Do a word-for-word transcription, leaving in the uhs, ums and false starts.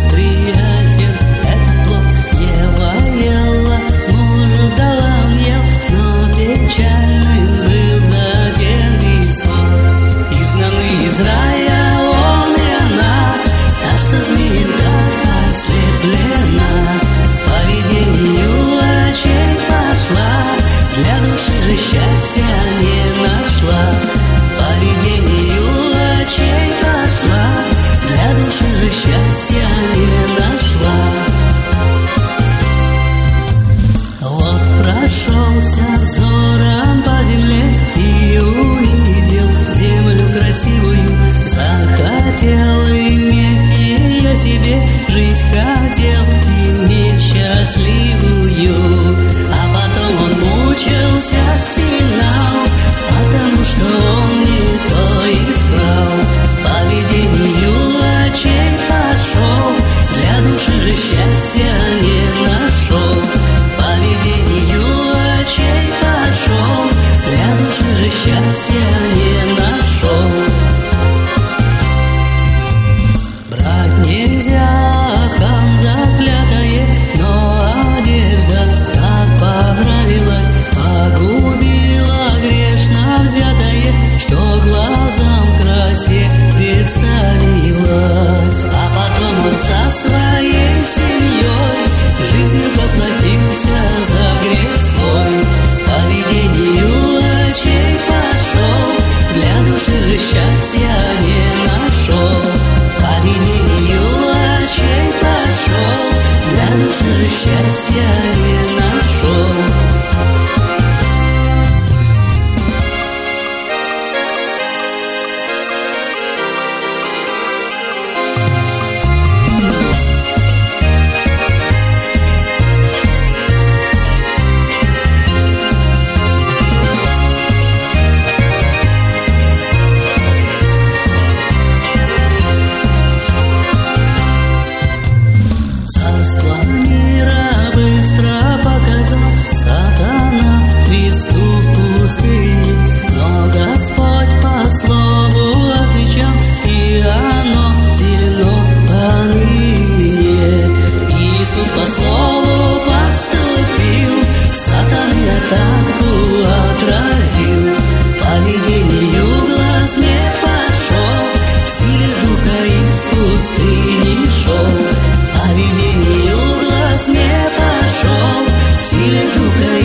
восприятием этот плод. Ева ела, мужу дала, он ел, но печальным был затем исход. Изгнанный из рая он и она, та, что змеем так ослеплена, по видению очей пошла, для души же счастья не нашла. По видению очей пошла, для души же счастья не нашла. Вот прошелся взором по земле и увидел землю красивую, захотел иметь ее себе, жизнь хотел иметь счастливую. А потом он мучился, стенал, потому что он не то избрал. По видению очей пошел, для души же счастья не нашел. По видению очей пошел, для души же счастья не нашел. Брать нельзя хан заклятое, но одежда так понравилась, погубила грешно взятое, что глазам красе представилась. А потом он со своей семьей жизнью поплатился за грех свой. По видению очей пошел, для души же счастья не нашел. По видению очей пошел, для души же счастья не нашел. Царство мира быстро показал сатана Христу в пустыне, но Господь по слову отвечал, и оно сильно поныне. Иисус по слову поступил, сатаны атаку отразил. По видению глаз не пошел, в силе духа из пустыни шел. По видению глаз не пошел, в силе духа